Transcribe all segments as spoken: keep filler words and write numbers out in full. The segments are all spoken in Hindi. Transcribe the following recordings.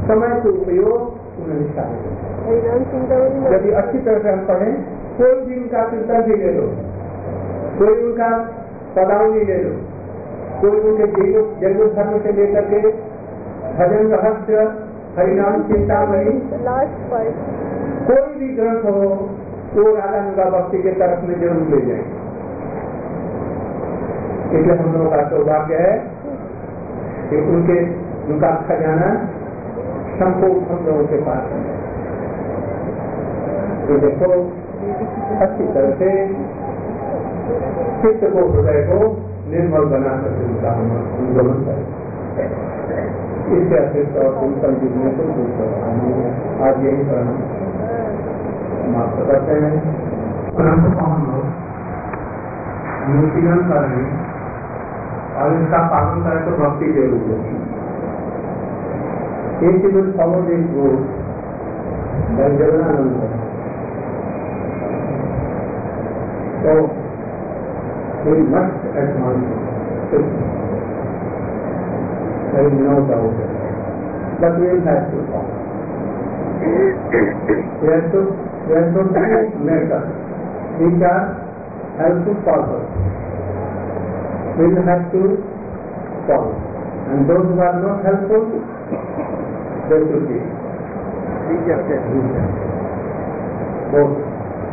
समय के उपयोग उन्हें निष्ठा है। यदि अच्छी तरह से हम पढ़ें, कोई भी उनका कीर्तन भी ले लो, कोई उनका पदावली ले लो, कोई उनके जैव धर्म से लेकर के भजन रहस्य, हरिनाम चिंतामणि, कोई भी ग्रंथ हो वो राधा नुगा भक्ति के तरफ में जरूर ले जाए। इसलिए हम लोगों का सौभाग्य है कि उनके उनका खजाना संपूर्ण हम लोगों के पास है। तो देखो अच्छी तरह से चित्त को, हृदय को निर्मल बना करके उनका हम उन्मूलन करें। इससे अतिरिक्त और कोई संजीव में तो दूसरा आज यही पर हम समाप्त करते हैं। परंतु हम लोग अनुशीलन कर रहे हैं और इसका पालन करें तो भक्ति के रूप में एक will follow this road by Jagannath. So we must advance. There is no doubt, but we will have to follow. We have to, we have to two matters which are helpful for us. We will have to follow, and those who are not helpful, they should be rejected. Both.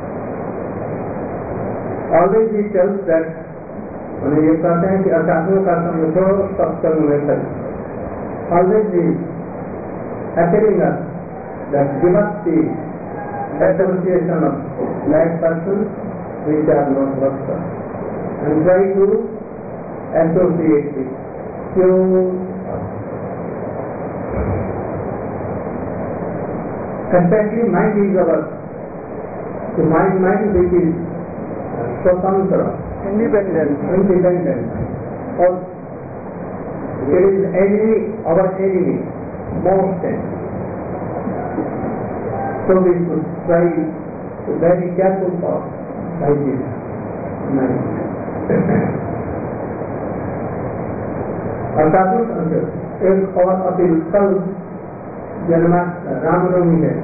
Always he tells that उन्हें ये कहते हैं कि अशास्त्रों का संग छोड़ो, सत्संग में चलो. Always he telling us that give us the association of like persons which are not workers and try to associate with pure. Especially mind is our, the mind, mind which is swatantra, independent, independent, or it is enemy, our enemy, most enemy. So we should try to be very careful for like this mind. अर्थात एक और अति कल जन्मा रामनवमी है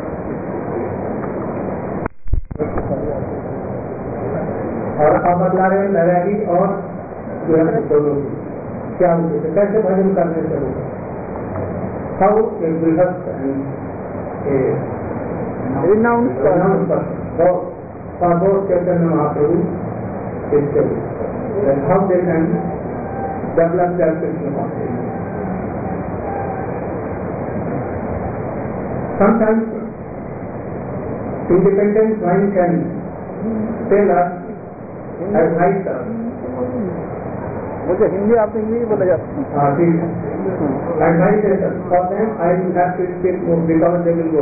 और अब बतला रहे हैं लड़ाई और दोनों क्या होते थे, कैसे भजन करने से होगा, how a grihastha and renounce for both Chaitanya Mahaprabhu इसके how they can develop their Krishna consciousness. Sometimes independent mind can tell us, advise us. मुझे हिंदी आपने हिंदी बोला जाता है. हाँ ठीक है. Advise us. For them I will have to speak more because they will go.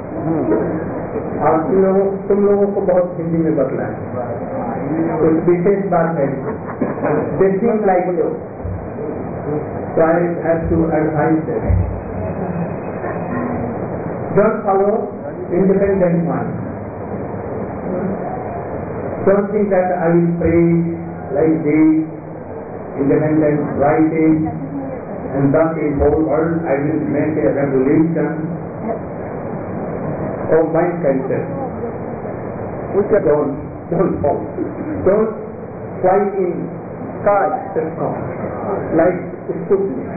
और तुम लोगों तुम लोगों को बहुत हिंदी में बतला है. कुछ विशेष बात है. They think like you. So I have to advise them. Don't follow independent mind. Don't think that I will pray like this, independent writing, and thus in whole world I will make a revolution. Oh, mind can say, don't, don't fall. Don't fly in sky, like Sputnik.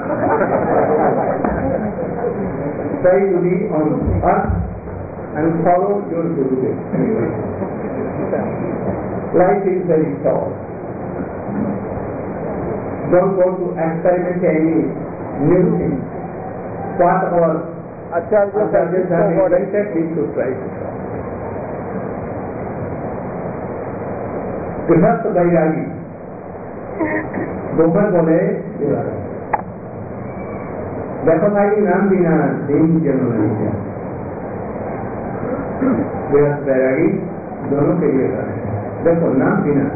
Try to be on earth and follow your Gurudev. Life is very short. Don't want to experiment any new thing. What our acharyas have invented, we should try to try. गृहस्थ बैरागी दोपहर बोले देखो भाई नाम बिना दिन जन्म नहीं दिया. गृहस्थ बैरागी दोनों के लिए देखो नाम बिना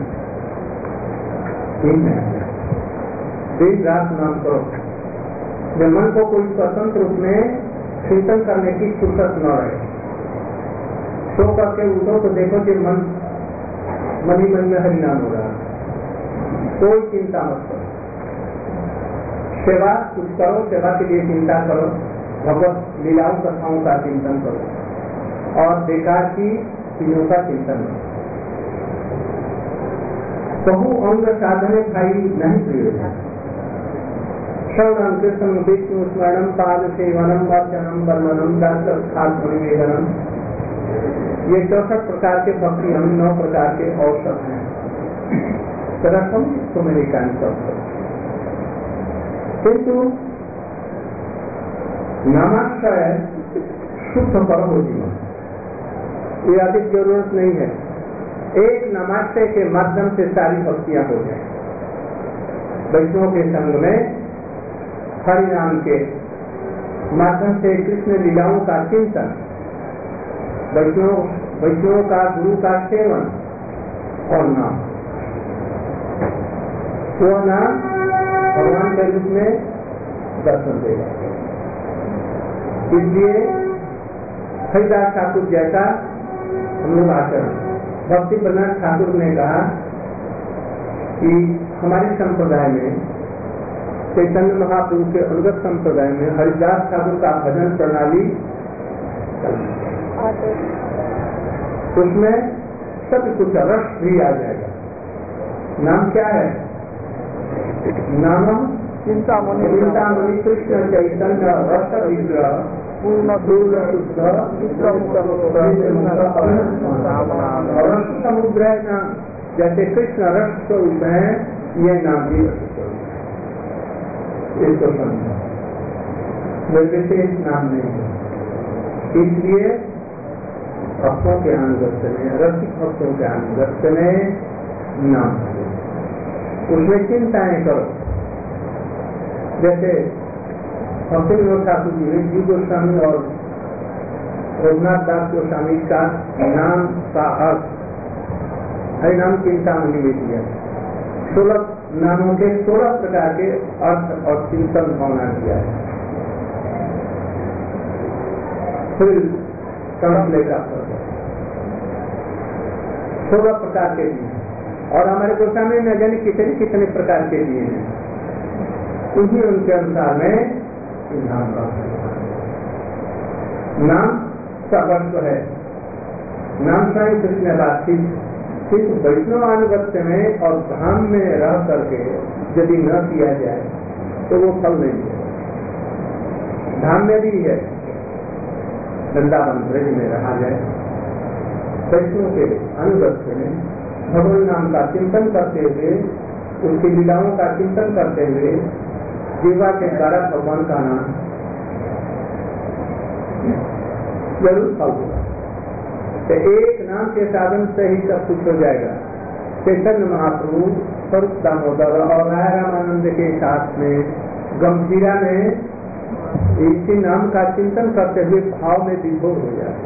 दिन नहीं, दिन रात नाम करो. जब मन को कोई स्वतंत्र रूप में चिंतन करने की फुर्सत न रहे, सो करके उठो तो देखो कि मन मन ही मन में हरि नाम हो रहा. कोई चिंता मत करो. सेवा कुछ करो, सेवा के लिए चिंता करो, भगवत लीलाओं कथाओं का चिंतन करो और बेकार की चीजों का चिंतन करो। बहु अंग साधने भाई नहीं प्रयोजन। श्रवणम कृष्ण विष्णु स्मरणम पाद सेवनम अर्चनम वर्णनम दास निवेदनम, ये चौसठ प्रकार के भक्ति हम नौ प्रकार के औषध हैं। रसम सुमेरिकान शब्द, किंतु नामाश्रय शुद्ध परम जीवन, ये अधिक जरूरत नहीं है। एक नामाश्रय के माध्यम से सारी भक्तियां हो जाए। वैष्णव के संग में हरि नाम के माध्यम से कृष्ण लीलाओं का चिंतन, वैष्णव वैष्णव का गुरु का सेवन और नाम, वो नाम भगवान के रूप में दर्शन देगा। इसलिए हरिदास ठाकुर जैसा हम लोग आचरण, भक्ति प्रहलाद ठाकुर ने कहा कि हमारे संप्रदाय में, चैतन्य महाप्रभु के अनुगत संप्रदाय में हरिदास ठाकुर का भजन प्रणाली, उसमें सब कुछ रस भी आ जाएगा। नाम क्या है? नामम चिंतामणि चिंतामणि कृष्ण चैतन्य रस विग्रह पूर्ण पूर्ण शुद्ध रस समुद्र है नाम। जैसे कृष्ण रस स्वरूप है, ये नाम भी रस स्वरूप, इसको समझो, विशेष नाम नहीं है। इसलिए भक्तों के अनुगत्य में, रसिक भक्तों के अनुगत्य में नाम, उसमें चिंताएं करो। जैसे भक्ति विनोद ठाकुर जी ने जी गोस्वामी और रघुनाथ दास गोस्वामी का नाम का अर्थ हरिनाम चिंतामणि में दिया। सोलह नामों के सोलह प्रकार के अर्थ और चिंतन भावना किया है। फिर ट्रांसलेटर सोलह प्रकार के दिए, और हमारे गोस्वामी ने जाने कितने कितने प्रकार के दिए हैं। उन्हीं उनके अनुसार में नाम नाम सर्वस्व है। नाम स्वयं कृष्ण राशि, सिर्फ वैष्णव अनुगत्य में और धाम में रह करके यदि न किया जाए तो वो फल नहीं है। धाम में भी है, वृंदावन ब्रज में रहा जाए, वैष्णव के अनुगत्य में भगवान नाम का चिंतन करते हुए, उसकी लीलाओं का चिंतन करते हुए, जीवा के द्वारा भगवान का नाम जरूर फल होगा। तो एक नाम के साधन से ही सब कुछ हो जाएगा। चैतन्य महाप्रभु स्वरूप दामोदर और राय रामानंद के साथ में गंभीरा में इसी नाम का चिंतन करते हुए भाव में विभोर हो जाए।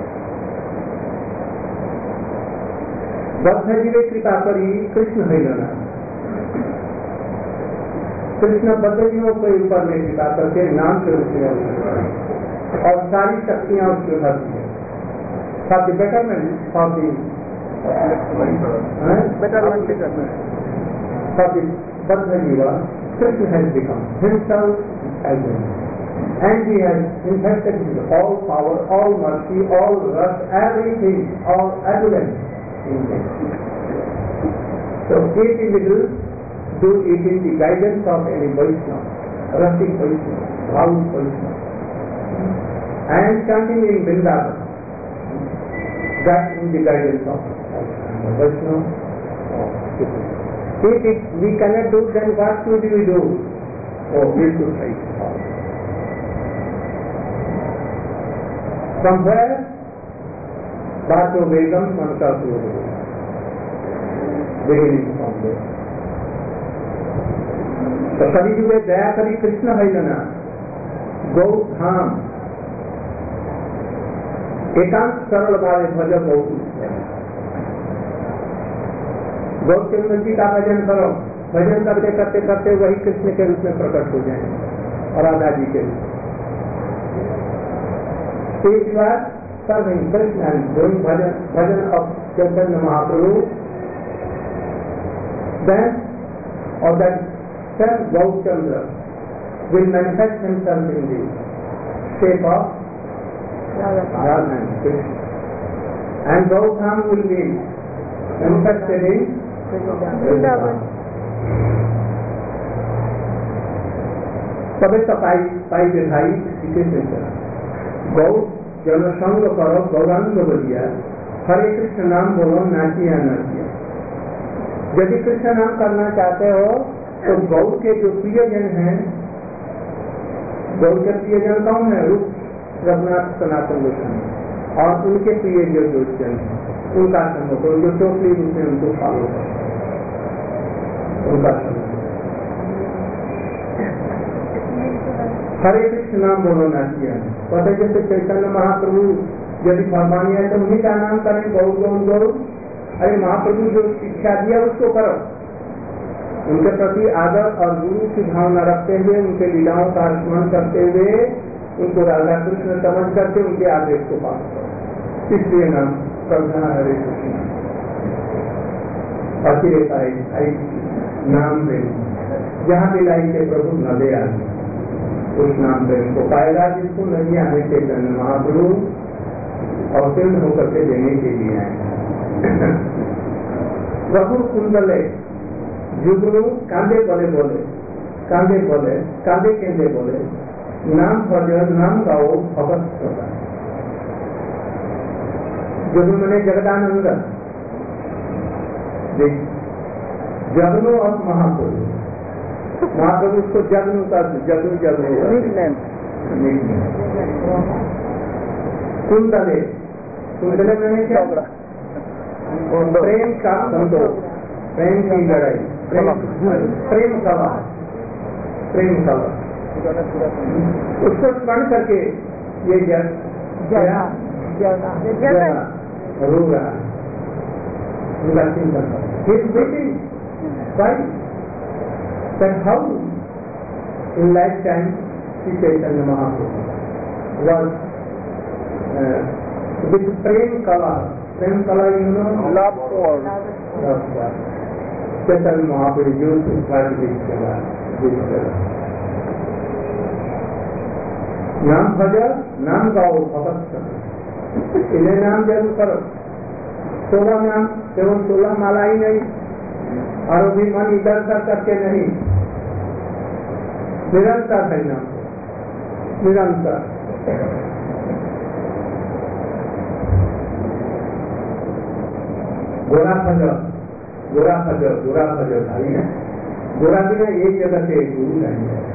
बद्ध जीवे कृपा करी कृष्ण है लेना, कृष्ण बद्धियों के ऊपर में कृपा करके नाम के रूप में और सारी शक्तियां उसके भर दी है। For the betterment for the betterment for the baddha jiva Krishna has become himself as and he has invested his all power, all mercy, all rust, everything, all adulance in him. So each individual do it in the guidance of any Vaishnava, rustic Vaishnava, Bhavat Vaishnava, and chanting in Vrindavan, that in the guidance of Vaishnava. If it, we cannot do, then what should we do? Oh, we should try to follow. From where? Bhato Vedam Manka Suru. Beginning from there. तो कभी जुगे दया करी कृष्ण है लेना, गौ धाम एकांत सरल भावे भजन गौ, गौ चंद्र जी का भजन करो। भजन करते करते करते वही कृष्ण के रूप में प्रकट हो जाए और राधा जी के रूप में। एक बार serving Krishna and doing bhajan, bhajan of Chaitanya Mahaprabhu, then or that same Gaurchandra will manifest himself in the shape of Radha and Krishna. And Gaudham will be manifested in Vrindavan. तबे तपाई पाई विधाई श्री गौ जन संग करो गौरांग बलिया हरे कृष्ण नाम बोलो नाचिया नाचिया। यदि कृष्ण नाम करना चाहते हो तो गौ के जो प्रियजन हैं, गौ के प्रियजन कौन है? रूप रघुनाथ सनातन गोस्वामी और उनके प्रिय जो दोस्तजन उनका संग करो, जो टोटली रूप में उनको फॉलो करो, उनका संग। हरे कृष्ण नाम बोलो नाचिया। पता जैसे चैतन्य महाप्रभु यदि भगवान है तो उन्हीं का नाम करें, गौ गौ गौ। अरे महाप्रभु जो शिक्षा दिया उसको करो, उनके प्रति आदर और गुरु की भावना रखते हुए, उनके लीलाओं का स्मरण करते हुए, उनको राधा कृष्ण समझ करके उनके आदेश को पालन करो। इसलिए नाम श्रद्धा हरे कृष्ण अतिरेक आई नाम में जहाँ भी लाई के प्रभु न दे आदि उस नाम प्रेम को पाएगा, जिसको नहीं आने चैतन्य महाप्रभु अवतीर्ण होकर के देने के लिए आए। प्रभु कुंडले जुगनू कांदे बोले बोले कांदे बोले कांदे केंदे बोले नाम भजन नाम गाओ भगत होता। जुगनू मैंने जगदानंद, जगनू और महाप्रभु, महाप्रभु उसको जगनू का जगनू जगनू कुंडले कुंडले मैंने क्या? प्रेम का संतोष, प्रेम की लड़ाई, प्रेम प्रेम कला, प्रेम कला उसको स्मरण करके ये जगह रूगा उनका चिंतन कर। Then how in lifetime Sri Chaitanya Mahaprabhu was uh, with Prem Kala, Prem Kala you know? Love for Love for Chaitanya Mahaprabhu used to try to this Kala, this Kala. नाम भजो नाम गाओ भगत, इन्हें नाम जरूर करो। सोलह नाम केवल सोलह माला ही नहीं, और भी मन इधर उधर करके नहीं, निरंतर है नाम, निरंतर। गोरा भजो गोरा भजो गोरा भजो भाई है, गोरा बिना एक जगह से गुरु नहीं है।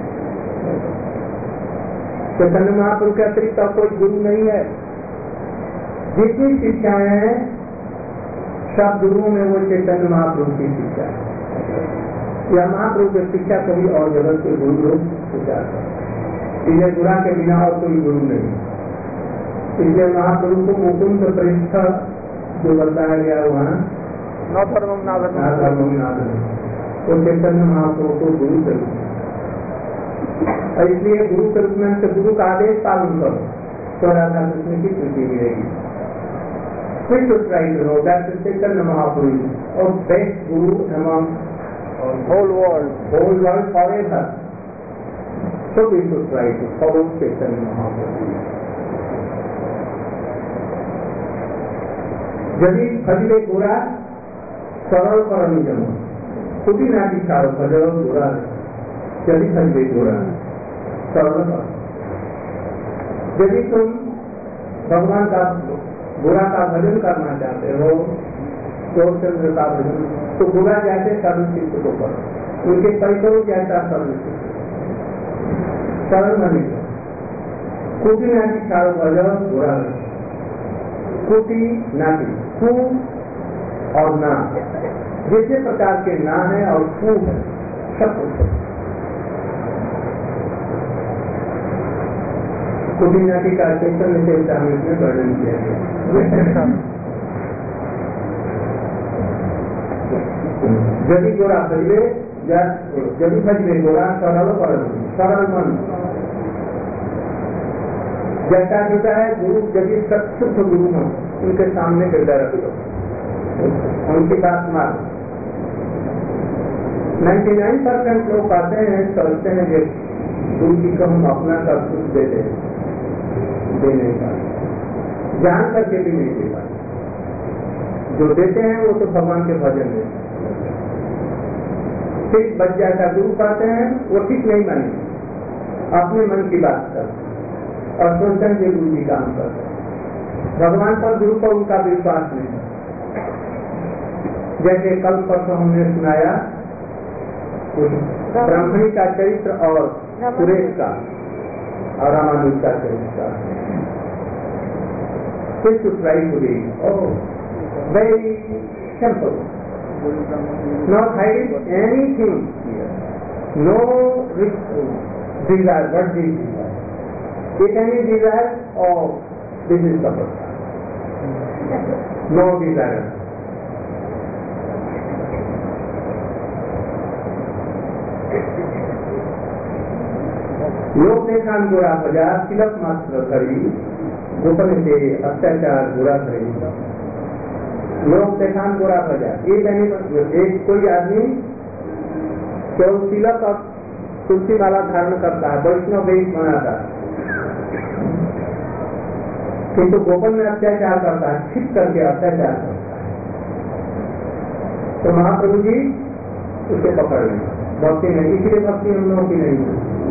चैतन्य महाप्रभु के अतिरिक्त कोई गुरु नहीं है। जितनी शिक्षाएं हैं सब गुरुओं में वो चैतन्य महाप्रभु की शिक्षा है। यह महाप्रभु की शिक्षा कभी और जगत के गुरु लोग विचार इसलिए गुरा के बिना और कोई गुरु नहीं। इसलिए महाप्रभु को मुकुंद पृष्ठ जो बताया गया वहाँ न धर्मम ना धर्मम ना धर्म, वो चैतन्य महाप्रभु को गुरु के रूप में, और इसलिए गुरु के रूप में गुरु का आदेश पालन करो तो राधा कृष्ण की प्रीति मिलेगी। We should try to know that the Chaitanya Mahaprabhu or best guru among whole world, whole world forever. So we should try to follow Chaitanya Mahaprabhu. यदि भजले गोरा सरल करनी जमो खुदी ना दिखाओ भजो गोरा, यदि भजले गोरा सरल करो। यदि तुम भगवान का बुरा का भजन करना चाहते हो, गौरचंद्र का भजन, तो बुरा जैसे सर्वचित्त को करो, उनके परिकरों जैसा सर्वचित्त सरल बने। कुटी नाटी चारो भजन बुरा, कुटी नाटी कु और ना, जैसे प्रकार के ना है और कु है सब कुछ। कुटी नाटी का चैतन्य देवता में इसमें वर्णन किया गया। यदि गोरा भजले यदि भजले गोरा सरल पर सरल मन जैसा होता है गुरु, यदि शुद्ध गुरु हो उनके सामने हृदय रख दो, उनकी बात मान। नाइन्टी नाइन परसेंट लोग आते हैं सोचते हैं कि गुरु जी को हम अपना सब कुछ दे दें, दे नहीं पाते, जान करके भी नहीं दे पाते। जो देते हैं वो तो भगवान के भजन में ठीक बच जाता, गुरु पाते हैं वो ठीक नहीं माने, अपने मन की बात करते और सोचते हैं गुरु जी काम करते, भगवान पर गुरु पर उनका विश्वास नहीं। जैसे कल परसों हमने सुनाया ब्राह्मणी का चरित्र और सुरेश का और रामानुज का चरित्र to try to be oh very simple, not hiding anything here, no desire, what is desire? If any desire, oh, this is the person. No desire. लोक देखान गोरा प्रजा तिलक मात्र करी गोपन से अत्याचार बुरा करी। लोक देखान गोरा प्रजा एक एक कोई आदमी केवल तिलक और तुलसी माला धारण करता है, वैष्णव वेश बनाता है, किंतु गोपन में अत्याचार करता है, छिप करके अत्याचार करता है, तो महाप्रभु जी उसे पकड़ लें। भक्ति नहीं, इसलिए भक्ति हम लोगों की नहीं है।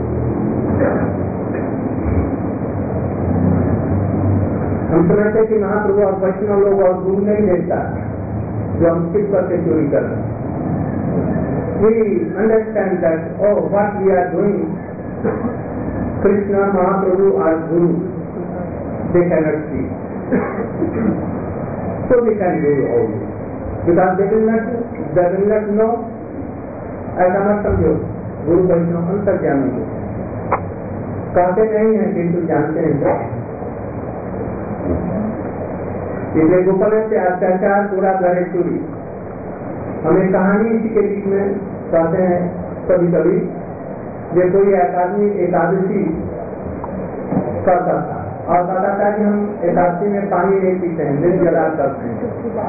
हम समझते कि महाप्रभु और वैष्णव लोग और गुरु नहीं देखता जो हम छिप करके चोरी कर रहे हैं। We understand that oh what we are doing, Krishna, Mahaprabhu or Guru, they cannot see, so we can do all this because they will not, they will not know. ऐसा मत समझो, गुरु वैष्णव अंतर्ज्ञानी हो, कहते नहीं है किंतु जानते हैं। इसलिए गोपन से अत्याचार पूरा करे चोरी। हमें कहानी इसी के बीच में कहते हैं कभी कभी, जो कोई एक आदमी एकादशी करता था और कहता था कि हम एकादशी में पानी नहीं पीते हैं, निर्जला करते हैं।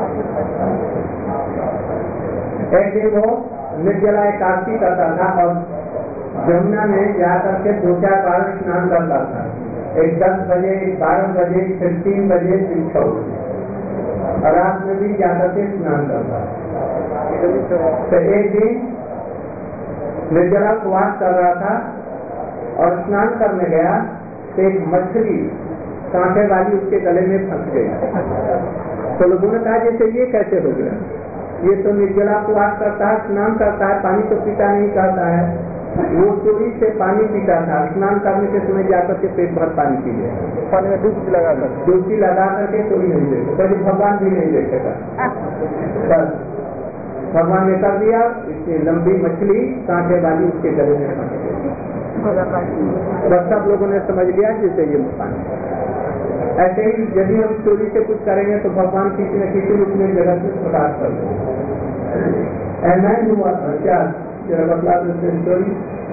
एक दिन वो निर्जला एकादशी करता था और जमुना में जाकर के दो चार बार स्नान करता था, एक दस बजे, एक बारह बजे, फिर तीन बजे, फिर छह बजे, और रात में भी जाकर के स्नान करता था। तो एक दिन निर्जला उपवास कर रहा था और स्नान करने गया तो एक मछली कांटे वाली उसके गले में फंस गई। तो लोगों ने कहा जैसे ये कैसे हो गया, ये तो निर्जला उपवास करता है, स्नान करता है, पानी तो पीता नहीं करता है। वो चोरी से पानी पीता था, स्नान करने के समय जाकर के पेट भर पानी पी गया, पानी में डुबकी लगा कर डुबकी लगा करके चोरी नहीं देते, पहले भगवान भी नहीं देखेगा। बस भगवान ने कर दिया, इससे लंबी मछली कांटे वाली उसके गले में फंस गई। बस सब लोगों ने समझ लिया जैसे ये पानी। ऐसे ही यदि हम चोरी से कुछ करेंगे तो भगवान किसी न किसी रूप में जगत में प्रकाश कर देंगे। ऐसा ही हुआ था क्या? जरा बतला देते story.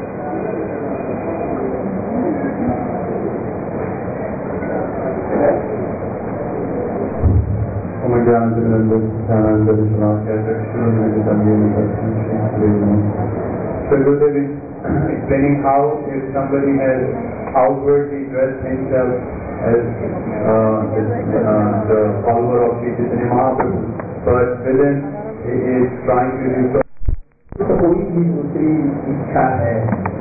So Gurudev is explaining how if somebody has outwardly dressed himself as uh, uh, the follower of Sri Chaitanya Mahaprabhu, but within he is trying to do so. तो कोई भी दूसरी इच्छा है,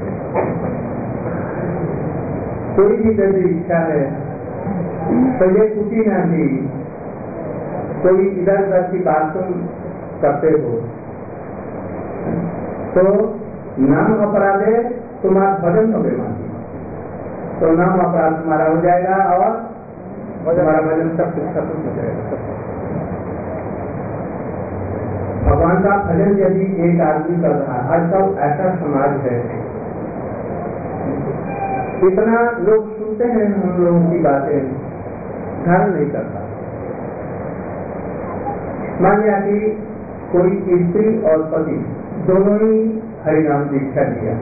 कोई भी दूसरी इच्छा है तो ये छुट्टी न भी कोई इधर उधर की बात तुम करते हो तो नाम अपराधे तुम्हारा भजन हो गए, तो नाम अपराध तुम्हारा हो जाएगा और तुम्हारा भजन सब कुछ खत्म हो जाएगा। भगवान का भजन यदि एक आदमी कर रहा है, आजकल ऐसा समाज है, इतना लोग सुनते हैं हम लोगों की बातें, ध्यान नहीं करता। मान लिया कि कोई स्त्री और पति दोनों ही हरिनाम दीक्षा दिया,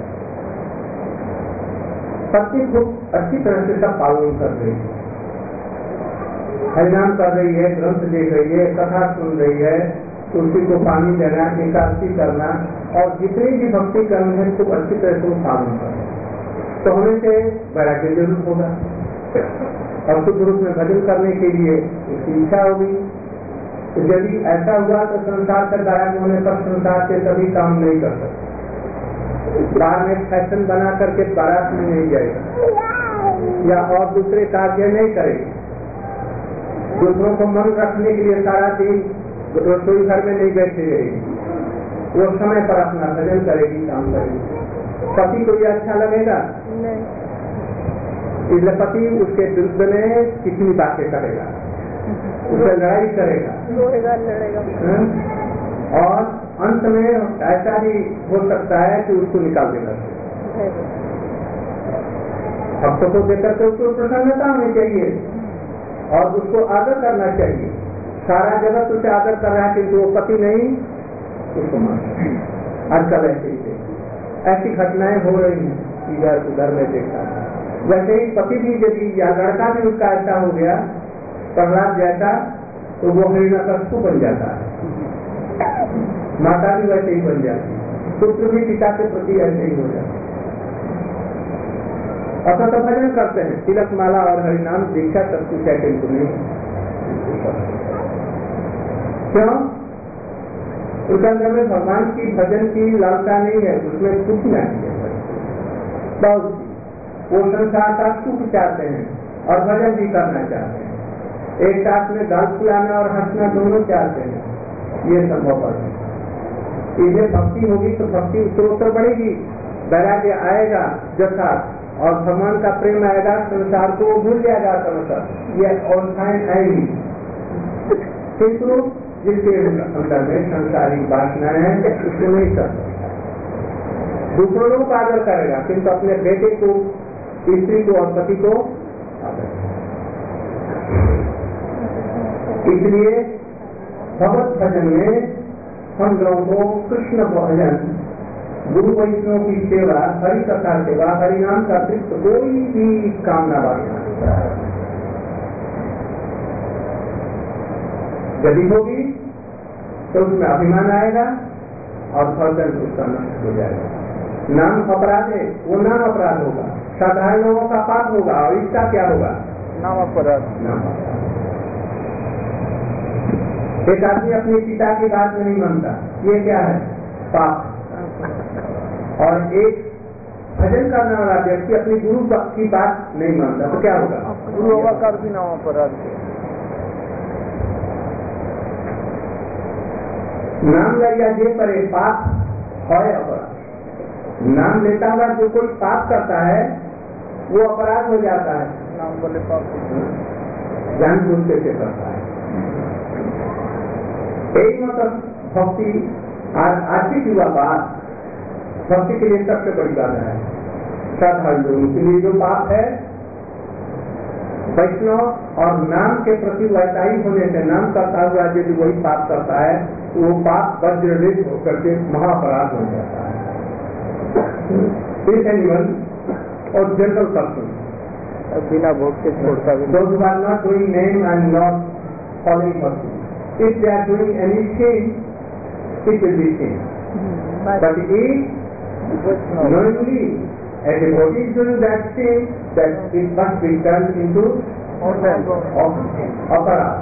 पत्नी खूब अच्छी तरह से सब पालन कर रही है, हरिनाम कर रही है, ग्रंथ देख रही है, कथा सुन रही है, तुलसी को पानी देना, एकादशी करना और जितनी भी भक्ति कर्म है खूब अच्छी तरह से पालन करना, तो हमें से वैराग्य जरूर होगा। और शुद्ध रूप में भजन करने के लिए उसकी इच्छा होगी। तो यदि ऐसा हुआ तो संसार से गायब होने पर संसार के सभी काम नहीं कर सकते। बाहर में फैशन बना करके बारात में नहीं जाएगा या और दूसरे कार्य नहीं करेगा। दूसरों को मन रखने के लिए सारा दिन रसोई घर में नहीं बैठे रहेगी, वो समय पर अपना भजन करेगी, काम करेगी। पति को ये अच्छा लगेगा नहीं, इसलिए पति उसके विरुद्ध में कितनी बातें करेगा, उससे लड़ाई करेगा, लड़ेगा और अंत में ऐसा भी हो सकता है कि उसको निकाल देगा। भक्तों को देकर के उसको प्रसन्नता होनी चाहिए और उसको आदर करना चाहिए। सारा जगत उसे आदर कर रहा है किंतु वो पति नहीं उसको मानता। आजकल ऐसे ही ऐसी घटनाएं हो रही हैं, इधर उधर में देखा। वैसे ही पति भी यदि या लड़का भी उसका ऐसा हो गया प्रहलाद जैसा, तो वो हिरण्यकश्यप बन जाता है। माता भी वैसे ही बन जाती है, पुत्र भी पिता के प्रति ऐसे ही हो जाता है। अतः तो भजन करते हैं, तिलक माला और हरिनाम दीक्षा सब कुछ है किंतु नहीं। क्यों? उसके अंदर में भगवान की भजन की लालसा नहीं है, उसमें सुख नहीं है। बहुत वो संसार का सुख चाहते हैं और भजन भी करना चाहते हैं। एक साथ में गाल फुलाना और हंसना दोनों चाहते हैं, ये संभव है। इसलिए भक्ति होगी तो भक्ति उत्तरोत्तर बढ़ेगी, वैराग्य आएगा जैसा और भगवान का प्रेम आएगा, संसार को भूल जाएगा समझा। ये अवस्थाएं आएगी किंतु जिसके अंदर में संसारिक वासनाएं हैं उसको नहीं कर सकता। दूसरों को आदर करेगा किंतु अपने बेटे को, स्त्री को और पति को आदर। इसलिए भगवत भजन में हम लोगों को कृष्ण भजन, गुरु वैष्णव की सेवा, हरि कथा सेवा, हरिनाम का अतिरिक्त कोई भी कामना वासना यदि होगी तो उसमें अभिमान आएगा और भजन उसका नष्ट हो जाएगा। नाम अपराध है, वो नाम अपराध होगा, साधारण लोगों का पाप होगा और इसका क्या होगा? नाम अपराध। नाम अपराध। एक आदमी अपने पिता की बात नहीं मानता, ये क्या है? पाप। और एक भजन करने वाला व्यक्ति अपनी गुरु की बात नहीं मानता तो क्या होगा? गुरु का भी नाम अपराध। नाम लिया जे परे पाप है अपराध। नाम लेता हुआ जो कोई पाप करता है वो अपराध हो जाता है। नाम बोले पाप जान बूझ के करता है। एक मतलब भक्ति आर्थिक युवा बात भक्ति के लिए सबसे बड़ी बात है। साधारण लोगों के लिए जो पाप है वैष्णव और नाम के प्रति वैसा ही होने से नाम करता हुआ यदि वही पाप करता है तो वो पाप वज्रलित होकर के महाअपराध हो जाता है। इस एनिमल और जनरल पर्सन बिना भोग के छोड़ता है। Those who are not doing name and not following mercy, if they are doing any sin, it will be sin. But if knowingly a devotee is doing that sin, that it must be turned into अपराध।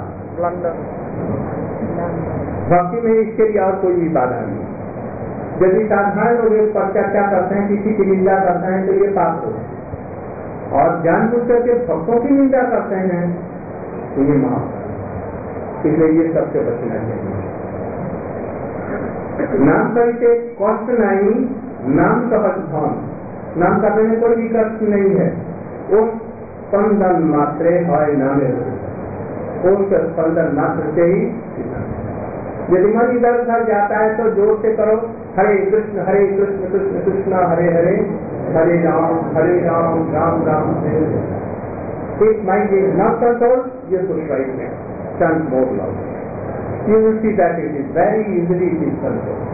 भक्ति में इसके लिए और कोई भी बाधा नहीं। यदि साधारण लोग एक पर चर्चा करते हैं, किसी की निंदा करते हैं तो ये पाप हो, और जानबूझ करके भक्तों की निंदा करते हैं तो ये महापाप। इसलिए ये सबसे बचना चाहिए। नाम करके कष्ट नहीं, नाम सहज धन। नाम करने में कोई भी कष्ट नहीं है। उस स्पंदन मात्र है नामे, उस स्पंदन मात्र से ही। यदि मन इधर उधर जाता है तो जोर से करो हरे कृष्ण हरे कृष्ण कृष्ण कृष्ण हरे हरे हरे राम हरे Ram Ram Ram Hare Hare. If mind is not controlled, you should try to chant more loud. You will see that it is very easily it is controlled.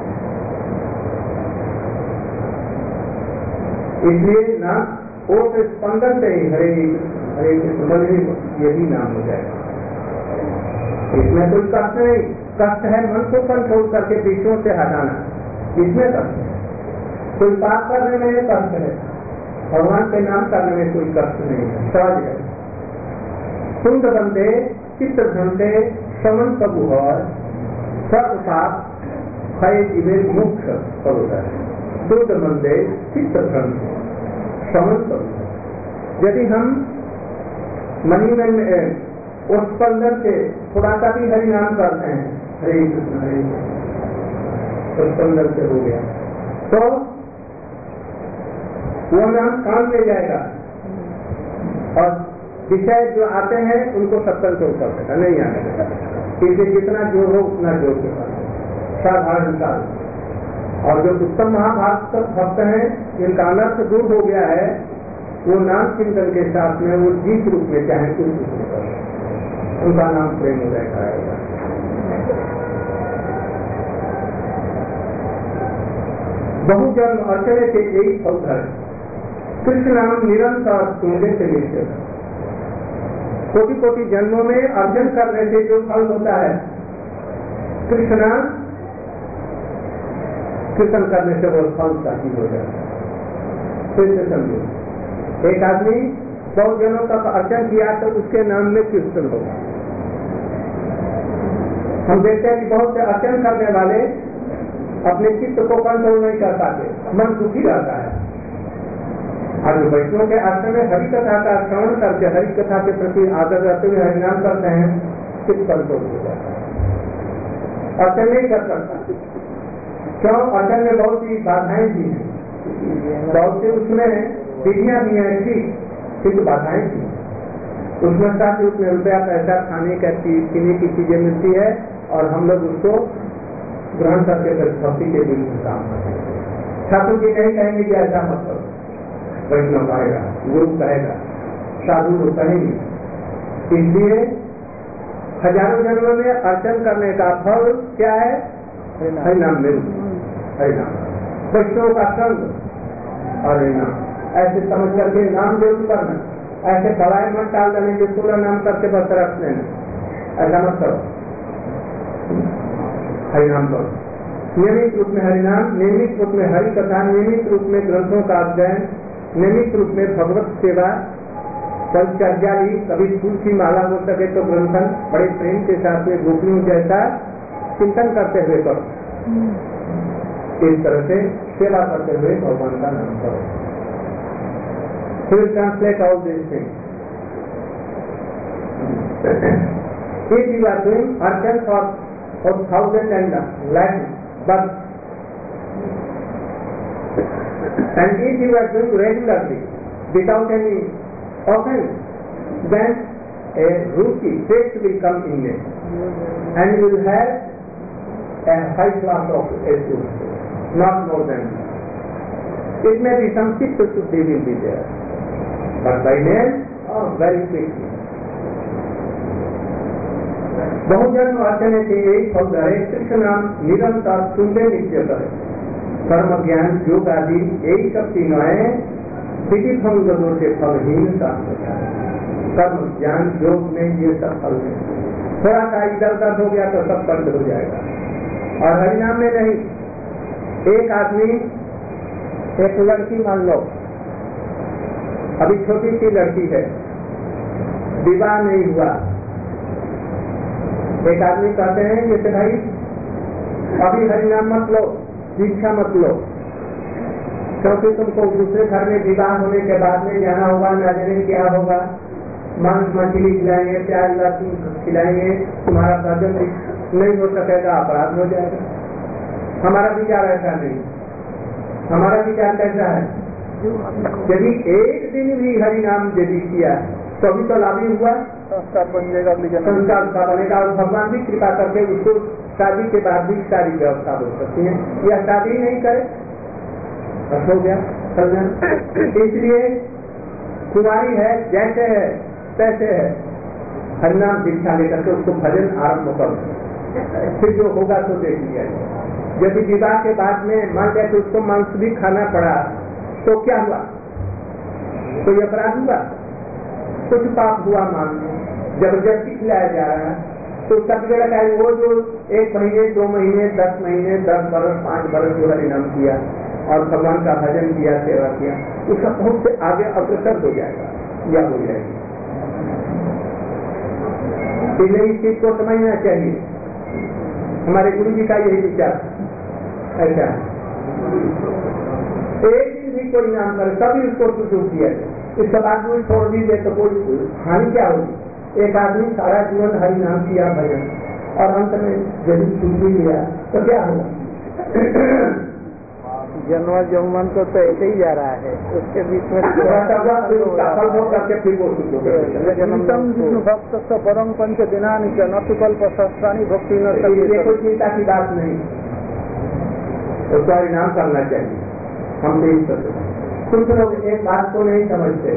इसलिए ना उस स्पंदन से ही हरे हरे कृष्ण यही नाम हो जाएगा। इसमें कोई कष्ट नहीं। कष्ट है मन को कंट्रोल करके विषयों से हटाना, इसमें कष्ट है। कोई पाप करने में कष्ट है, भगवान के नाम करने में कोई कष्ट नहीं है, सहज है। सुंद बंदे चित्त घंटे समन प्रभु और सर्वसाप खय जीवे मुख्य होता है। सुंद बंदे चित्त घंटे समन प्रभु। यदि हम मनी में उस स्पंदन से थोड़ा सा भी हरि नाम करते हैं, हरे कृष्ण हरे कृष्ण, स्पंदन से हो गया तो वो नाम काम ले जाएगा और विषय जो आते हैं उनको सत्संग से ऊपर देगा, नहीं आने देगा। इसलिए जितना जोर हो उतना जोर के साथ साधारण साल। और जो उत्तम महाभारत भक्त हैं जिनका अनर्थ दूर हो गया है, वो नाम चिंतन के साथ में वो जिस रूप में चाहे उस रूप में कर, उनका नाम प्रेम उदय कराएगा। बहुजन्म अर्चने के यही फल है, कृष्ण नाम निरंतर सुनने से मिलते हैं। कोटि कोटि जन्मों में अर्जन करने से जो फल होता है, कृष्ण नाम कीर्तन करने से वो फल प्राप्त हो जाता है। फिर से समझो, एक आदमी बहुत जनों का अर्चन किया तो उसके नाम में कीर्तन होगा। हम देखते हैं कि बहुत से अर्चन करने वाले अपने चित्त को कंट्रोल नहीं कर पाते, मन दुखी रहता है। और जो वैष्णव के आश्रम में हरि कथा का श्रवण करके हरि कथा के प्रति आदर रहते हुए हरिनाम करते हैं, चित्त कंट्रोल हो जाता है। अर्चन नहीं कर सकता, क्यों? अर्चन में बहुत सी बाधाएं भी हैं, बहुत से उसमें विधियां भी हैं ठीक, किंतु बाधाएं भी। उसमें साथ ही उसमें रुपया पैसा खाने का पीने की चीजें मिलती है और हम लोग उसको ग्रहण करके फिर भक्ति के बीच में काम करते हैं। ठाकुर जी नहीं कहेंगे कि ऐसा मत करो, वैष्णव कहेगा, गुरु कहेगा, साधु लोग कहेंगे। इसलिए हजारों जन्मों में अर्चन करने का फल क्या है? हरिनाम में हरिनाम, वैष्णव का संग और हरिनाम। ऐसे समझ करके नाम जरूर करना, ऐसे बड़ाई मत डाल देने जो सोलह नाम करके बस रख लेना, ऐसा मत करो। हरिनाम करो, नियमित रूप में हरिनाम, नियमित रूप में हरि कथा, नियमित रूप में ग्रंथों का अध्ययन, नियमित रूप में भगवत सेवा, परिचर्या भी, कभी फूल की माला हो सके तो ग्रंथन बड़े प्रेम के साथ में गोपियों जैसा चिंतन करते हुए करो। इस तरह से सेवा करते हुए भगवान का नाम करो। फिर translate all this thing. If you are doing archan for for thousand and lakh, but and if you are doing regularly without any offense, then a ruchi, taste will come in it, and you will have a high class of essence, not more than that. It may be some chitta shuddhi will be there, but by then, oh, very quickly. बहुजन्म अर्चने के यही फल धरे, कृष्ण नाम निरंतर सुनते नित्य करे, कर्म ज्ञान योग आदि यही सब तीनों है। विधि भंग दोषे फलहीन शास्त्र, कर्म ज्ञान योग में ये सब फल है। थोड़ा सा इधर उधर हो गया तो सब बंद हो जाएगा। और हरिनाम में नहीं, एक आदमी, एक लड़की मान लो, अभी छोटी सी लड़की है, विवाह नहीं हुआ, एक आदमी कहते हैं जैसे भाई अभी हरिनाम मत लो, दीक्षा मत लो, क्योंकि तुमको दूसरे घर में विवाह होने के बाद में जाना होगा, न जाने क्या होगा, मांस मछली खिलाएंगे, प्याज लहसुन खिलाएंगे, तुम्हारा भजन नहीं हो सकेगा, अपराध हो जाएगा। हमारा विचार ऐसा नहीं। हमारा विचार कैसा है? यदि एक दिन भी हरिनाम यदि किया तो अभी तो लाभ ही हुआ, संस्कार बन जाएगा, संस्कार का बनेगा और भगवान भी कृपा करके उसको शादी के बाद भी सारी व्यवस्था हो सकती है, या शादी ही नहीं करे बस हो गया कल्याण। इसलिए कुमारी है जैसे है तैसे है, हरिनाम दीक्षा लेकर के उसको भजन आरम्भ करो, फिर जो होगा तो देख लिया। यदि विवाह के बाद में मान लिया कि उसको मांस भी खाना पड़ा तो क्या हुआ? कोई अपराध हुआ? कुछ पाप हुआ? मान लो जबरदस्ती खिलाया जा रहा है तो सब जगह लगा वो जो एक महीने दो महीने दस महीने दस बरस पांच बरस जो हरिनाम किया और भगवान का भजन किया, सेवा किया, उसका बहुत से आगे अग्रसर हो जाएगा या हो जाएगी। इसलिए इस चीज को समझना चाहिए। हमारे गुरु जी का यही विचार ऐसा है। एक दिन भी कोई नाम करे तभी उसको सुख दिया जाए। इसका बाद में छोड़ दी दे तो कोई हानि क्या होगी। एक आदमी सारा जीवन हरि नाम किया भजन और अंत में यदि छूट भी लिया तो क्या होगा। जन्म जन्मन तो ऐसे ही जा रहा है, उसके बीच में विष्णु भक्त से परम पंच दिनानि च न तु कल्प सहस्राणि भक्ति न ये कोई चिंता की बात नहीं, उसका इनाम करना चाहिए। हम तो इस कुछ लोग एक बात को नहीं समझते,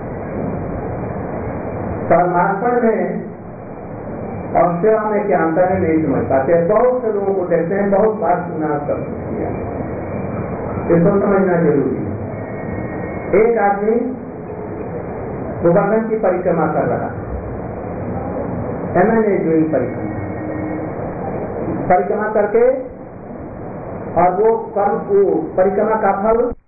परमात्मा में और सेवा में क्या अंतर है नहीं समझ पाते। बहुत से लोगों को देखते हैं, बहुत बात सुना कर किया, इसको समझना जरूरी है। एक आदमी गोवर्धन की परिक्रमा कर रहा है, मैंने जो परिक्रमा परिक्रमा करके और वो कर्म वो परिक्रमा का फल